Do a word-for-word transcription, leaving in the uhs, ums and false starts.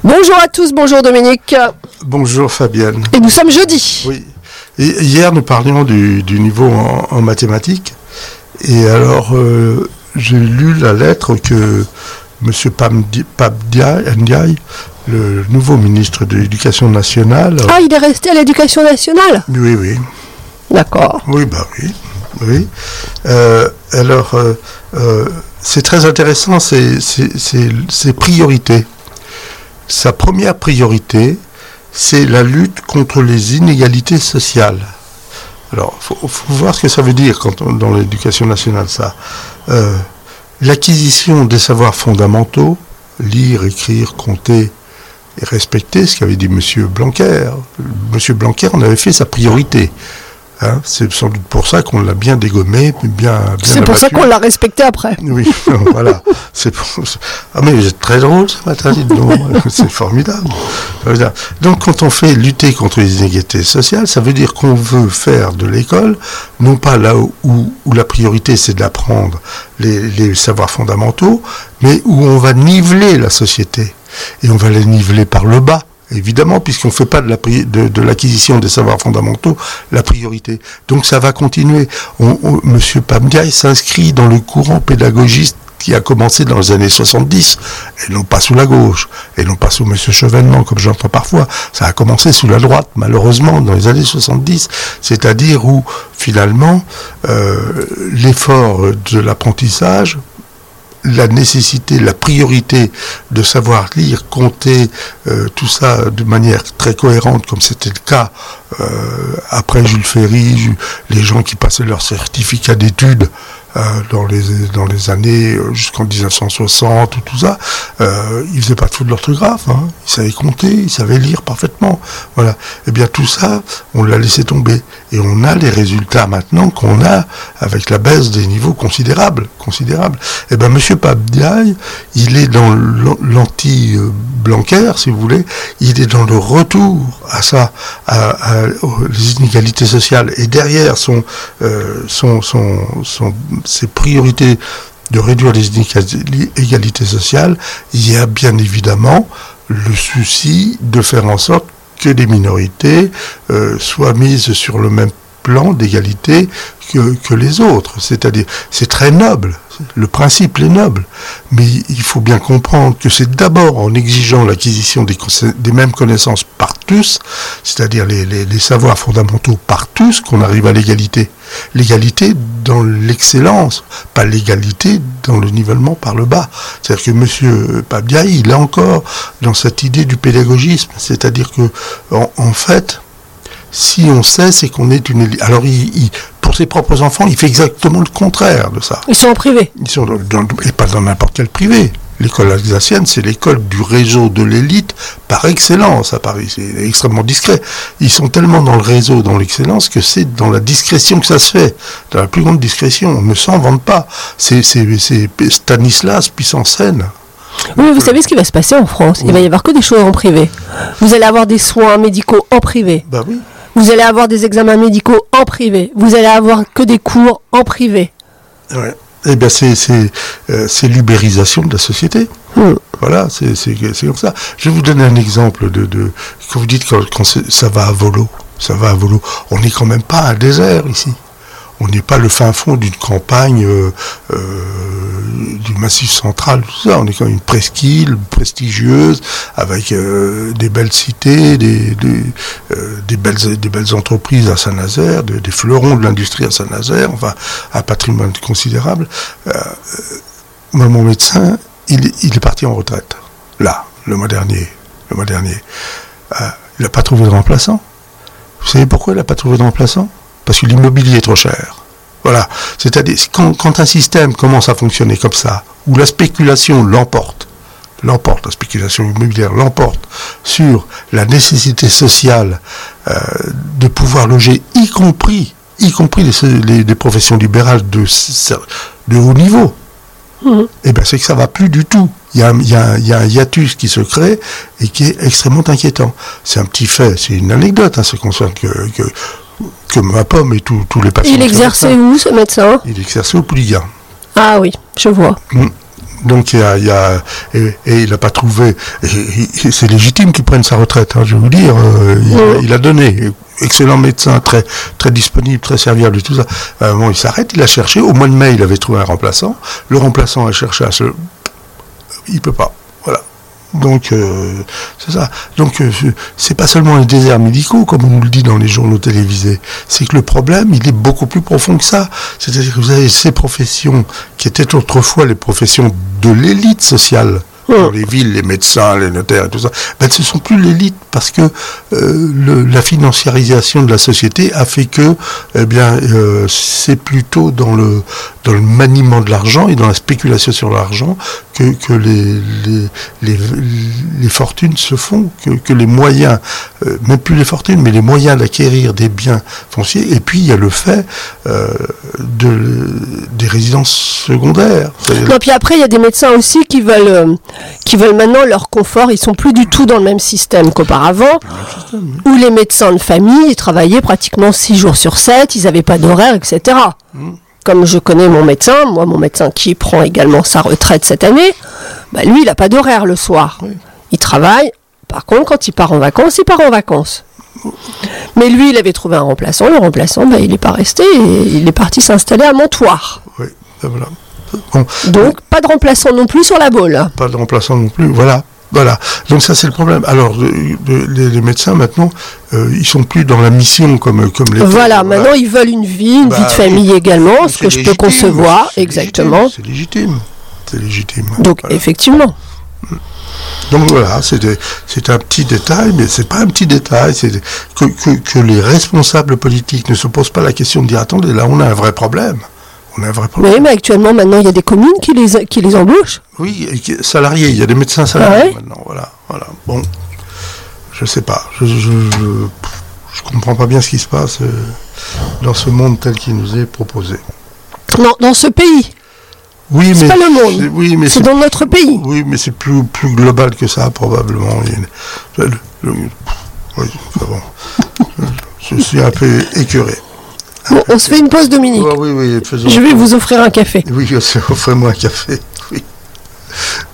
Bonjour à tous, bonjour Dominique. Bonjour Fabienne. Et nous sommes jeudi. Oui. Et hier, nous parlions du, du niveau en, en mathématiques. Et alors, euh, j'ai lu la lettre que M. Pape Ndiaye, le nouveau ministre de l'Éducation nationale... Ah, il est resté à l'Éducation nationale ? Oui, oui. D'accord. Oui, bah oui. oui. Euh, alors, euh, euh, c'est très intéressant, ces priorités. Sa première priorité, c'est la lutte contre les inégalités sociales. Alors, il faut, faut voir ce que ça veut dire quand on, dans l'éducation nationale, ça. Euh, L'acquisition des savoirs fondamentaux, lire, écrire, compter et respecter, ce qu'avait dit M. Blanquer. M. Blanquer en avait fait sa priorité. Hein, c'est sans doute pour ça qu'on l'a bien dégommé, bien, bien C'est pour abattu. Ça qu'on l'a respecté après. Oui, voilà. C'est pour... Ah mais c'est très drôle ce matin, dites donc. C'est formidable. Donc quand on fait lutter contre les inégalités sociales, ça veut dire qu'on veut faire de l'école, non pas là où, où la priorité c'est d'apprendre les, les savoirs fondamentaux, mais où on va niveler la société. Et on va la niveler par le bas. Évidemment, puisqu'on ne fait pas de, la, de, de l'acquisition des savoirs fondamentaux la priorité. Donc ça va continuer. On, on, M. Pape Ndiaye s'inscrit dans le courant pédagogiste qui a commencé dans les années soixante-dix, et non pas sous la gauche, et non pas sous M. Chevènement, comme j'entends parfois. Ça a commencé sous la droite, malheureusement, dans les années soixante-dix, c'est-à-dire où, finalement, euh, l'effort de l'apprentissage, la nécessité, la priorité de savoir lire, compter, euh, tout ça de manière très cohérente, comme c'était le cas euh, après Jules Ferry, les gens qui passaient leur certificat d'études euh, dans les dans les années jusqu'en dix-neuf cent soixante ou tout ça, euh, ils faisaient pas de faute d'orthographe, hein, ils savaient compter, ils savaient lire parfaitement, voilà. Et bien tout ça, on l'a laissé tomber et on a les résultats maintenant qu'on a avec la baisse des niveaux considérables, considérables. Et ben Monsieur Pape Ndiaye, il est dans l'anti-Blanquer, si vous voulez, il est dans le retour à ça, à, à, aux inégalités sociales. Et derrière son, euh, son, son, son, ses priorités de réduire les inégalités sociales, il y a bien évidemment le souci de faire en sorte que les minorités euh, soient mises sur le même plan d'égalité que, que les autres. C'est-à-dire, c'est très noble, le principe est noble, mais il faut bien comprendre que c'est d'abord en exigeant l'acquisition des, des mêmes connaissances par tous, c'est-à-dire les, les, les savoirs fondamentaux par tous, qu'on arrive à l'égalité. L'égalité dans l'excellence, pas l'égalité dans le nivellement par le bas. C'est-à-dire que M. Pape Ndiaye, il est encore dans cette idée du pédagogisme, c'est-à-dire que, en, en fait, si on sait, c'est qu'on est une élite. Alors, il, il, pour ses propres enfants, il fait exactement le contraire de ça. Ils sont en privé. Ils sont dans, dans, et pas dans n'importe quel privé. L'école alsacienne, c'est l'école du réseau de l'élite par excellence à Paris. C'est extrêmement discret. Ils sont tellement dans le réseau, dans l'excellence, que c'est dans la discrétion que ça se fait. Dans la plus grande discrétion. On ne s'en vante pas. C'est Stanislas Puissant-Seine. Oui, mais vous savez ce qui va se passer en France. Oui. Il va y avoir que des choses en privé. Vous allez avoir des soins médicaux en privé. Bah oui. Vous allez avoir des examens médicaux en privé. Vous allez avoir que des cours en privé. Ouais. Eh bien, c'est euh, l'ubérisation de la société. Mmh. Voilà, c'est comme ça. Je vais vous donner un exemple de, de quand vous dites quand, quand ça va à volo. Ça va à volo. On n'est quand même pas un désert ici. On n'est pas le fin fond d'une campagne euh, euh, du Massif central, tout ça. On est quand même une presqu'île prestigieuse, avec euh, des belles cités, des, des, euh, des, belles, des belles entreprises à Saint-Nazaire, de, des fleurons de l'industrie à Saint-Nazaire, enfin, un patrimoine considérable. Euh, moi, mon médecin, il, il est parti en retraite, là, le mois dernier. Le mois dernier. Euh, il n'a pas trouvé de remplaçant. Vous savez pourquoi il n'a pas trouvé de remplaçant ? Parce que l'immobilier est trop cher. Voilà. C'est-à-dire, quand, quand un système commence à fonctionner comme ça, où la spéculation l'emporte, l'emporte, la spéculation immobilière l'emporte sur la nécessité sociale euh, de pouvoir loger, y compris, y compris les, les, les professions libérales de, de haut niveau, mmh. eh bien, c'est que ça ne va plus du tout. Il y, a, il, y a, il y a un hiatus qui se crée et qui est extrêmement inquiétant. C'est un petit fait, c'est une anecdote, hein, ce qui concerne que... que que ma pomme et tous les patients. Il exerçait où, ce médecin? Il exerçait au Pouliguen. Ah oui, je vois. Mmh. Donc il y a, il y a et, et il n'a pas trouvé. Et, et c'est légitime qu'il prenne sa retraite. Hein, je vais vous dire, euh, il, mmh. il a donné. Excellent médecin, très très disponible, très serviable et tout ça. À un moment, il s'arrête. Il a cherché. Au mois de mai, il avait trouvé un remplaçant. Le remplaçant a cherché à se. Il peut pas. Voilà. Donc, euh, c'est ça. Donc, euh, c'est pas seulement les déserts médicaux, comme on nous le dit dans les journaux télévisés. C'est que le problème, il est beaucoup plus profond que ça. C'est-à-dire que vous avez ces professions qui étaient autrefois les professions de l'élite sociale. Dans les villes, les médecins, les notaires et tout ça, ben, ce ne sont plus l'élite parce que euh, le, la financiarisation de la société a fait que eh bien, euh, c'est plutôt dans le, dans le maniement de l'argent et dans la spéculation sur l'argent que, que les, les, les, les fortunes se font, que, que les moyens, euh, même plus les fortunes, mais les moyens d'acquérir des biens fonciers. Et puis il y a le fait euh, de, des résidences secondaires. Non, puis après il y a des médecins aussi qui veulent... Euh, qui veulent maintenant leur confort, ils sont plus du tout dans le même système qu'auparavant, système, oui. Où les médecins de famille, ils travaillaient pratiquement six jours sur sept, ils n'avaient pas d'horaire, et cetera. Mmh. Comme je connais mon médecin, moi mon médecin qui prend également sa retraite cette année, bah lui il n'a pas d'horaire le soir. Oui. Il travaille, par contre quand il part en vacances, il part en vacances. Mais lui il avait trouvé un remplaçant, le remplaçant bah, il n'est pas resté, et il est parti s'installer à Montoire. Oui, ben voilà. Bon. Donc, pas de remplaçant non plus sur la Baule. Pas de remplaçant non plus, voilà. Voilà. Donc ça, c'est le problème. Alors, de, de, les, les médecins, maintenant, euh, ils sont plus dans la mission comme, comme les... Voilà, voilà, maintenant, ils veulent une vie, une bah, vie de famille c'est, également, ce que légitime, je peux concevoir, c'est exactement. C'est légitime. C'est légitime. Donc, voilà. Effectivement. Donc voilà, c'est, des, c'est un petit détail, mais c'est pas un petit détail, c'est que, que, que les responsables politiques ne se posent pas la question de dire, attendez, là, on a un vrai problème. On a un vrai problème. Oui, mais actuellement, maintenant, il y a des communes qui les, qui les embauchent. Oui, et salariés, il y a des médecins salariés ah ouais maintenant, voilà, voilà. Bon, je sais pas, je, je, je, je comprends pas bien ce qui se passe euh, dans ce monde tel qu'il nous est proposé. Non, dans ce pays. Oui, c'est mais pas le monde, c'est, oui, mais c'est, c'est dans notre pays. Oui, mais c'est plus, plus global que ça, probablement. Le, le, le, oui, c'est bon. je, je suis un peu écœuré. Bon, on se fait une pause, Dominique. Oh, oui, oui, faisons. Je vais vous offrir un café. Oui, offrez-moi un café. Oui.